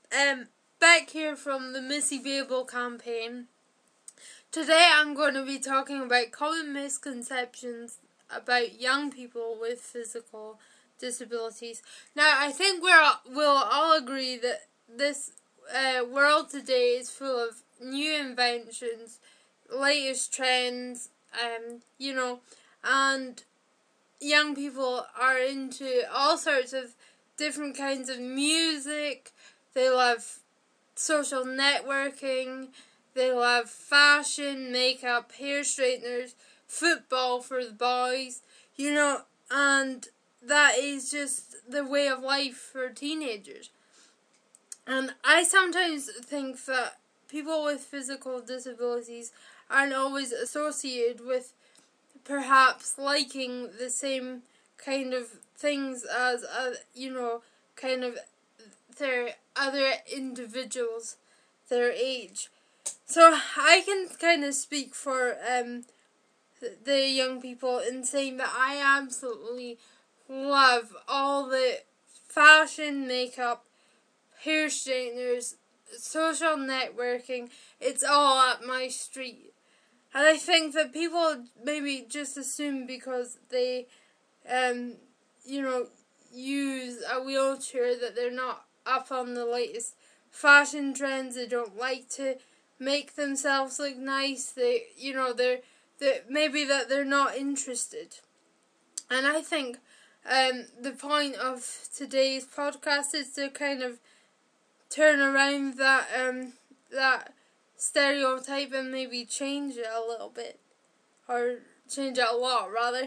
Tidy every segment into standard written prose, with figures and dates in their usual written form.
Back here from the Missy Babel campaign. Today I'm going to be talking about common misconceptions about young people with physical disabilities. Now, I think we'll all agree that this world today is full of new inventions, latest trends, and young people are into all sorts of different kinds of music. They love social networking. They love fashion, makeup, hair straighteners, football for the boys, and that is just the way of life for teenagers. And I sometimes think that people with physical disabilities aren't always associated with perhaps liking the same kind of things as, kind of their other individuals their age. So I can kind of speak for the young people in saying that I absolutely love all the fashion, makeup, hair straighteners, social networking. It's all up my street. And I think that people maybe just assume because they, use a wheelchair that they're not up on the latest fashion trends. They don't like to make themselves look nice. Maybe that they're not interested. And I think the point of today's podcast is to kind of turn around that stereotype and maybe change it a little bit, or change it a lot rather,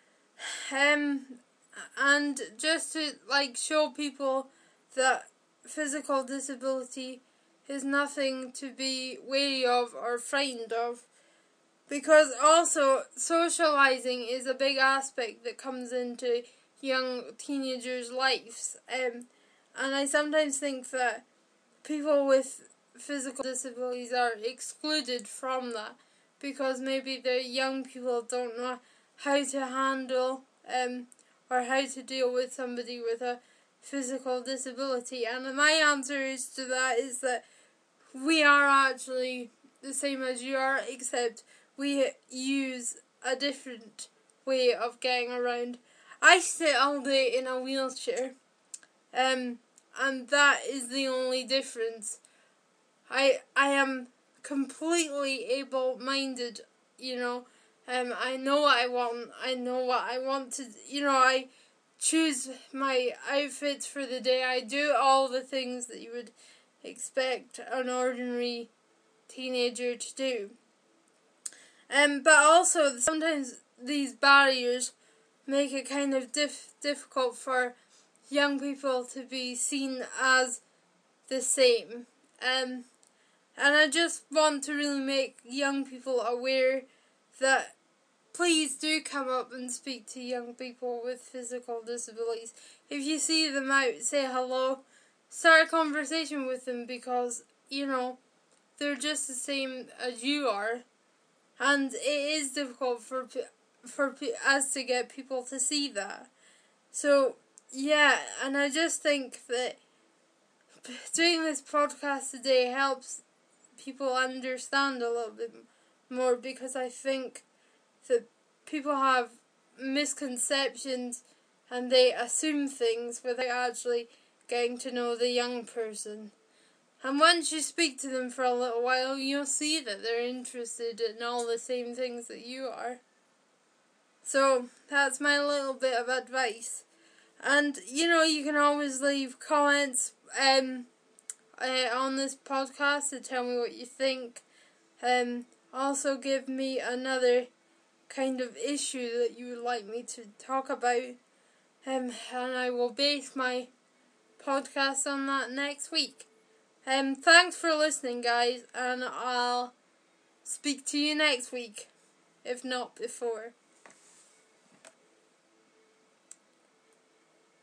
and just to show people that physical disability is nothing to be wary of or frightened of, because also socializing is a big aspect that comes into young teenagers' lives, and I sometimes think that people with physical disabilities are excluded from that because maybe the young people don't know how to handle or how to deal with somebody with a physical disability. And my answer is that we are actually the same as you are, except we use a different way of getting around. I sit all day in a wheelchair, and that is the only difference. I am completely able-minded, I know what I want. I know what I want to, I choose my outfits for the day. I do all the things that you would expect an ordinary teenager to do. But also, sometimes these barriers make it kind of difficult for young people to be seen as the same. And I just want to really make young people aware that please do come up and speak to young people with physical disabilities. If you see them out, say hello, start a conversation with them, because, they're just the same as you are. And it is difficult for us to get people to see that. So, yeah, and I just think that doing this podcast today helps people understand a little bit more, because I think that people have misconceptions and they assume things without actually getting to know the young person. And once you speak to them for a little while, you'll see that they're interested in all the same things that you are. So, that's my little bit of advice. And, you can always leave comments on this podcast to tell me what you think. Also give me another kind of issue that you would like me to talk about. And I will base my podcast on that next week. Thanks for listening, guys, and I'll speak to you next week, if not before.